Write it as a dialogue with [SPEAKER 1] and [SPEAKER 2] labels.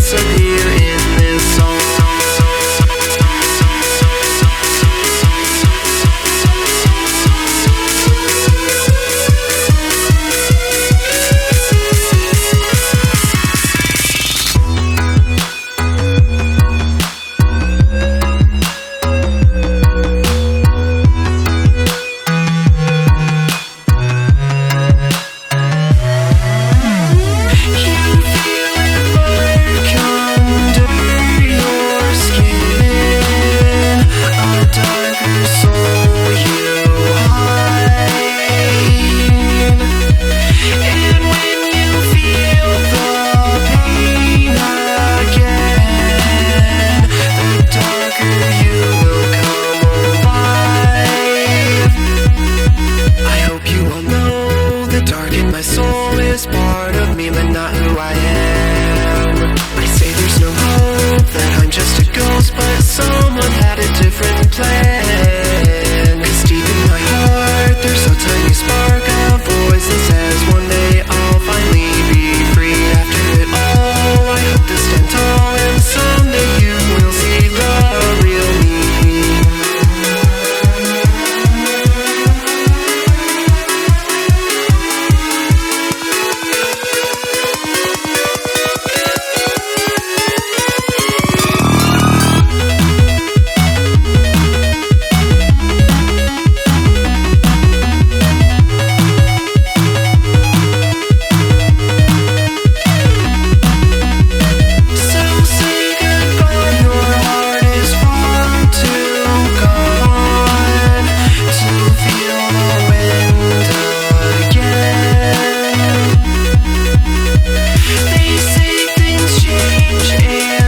[SPEAKER 1] disappear in this song. My soul is part of me, but not who I am. I say there's no hope, that I'm just a ghost, but someone had a different plan. 'Cause deep in my heart, there's a tiny spark of voice that says one day I'll finally be free. After it all, I hope to stand tall, and someday you will see the real me. They say things change and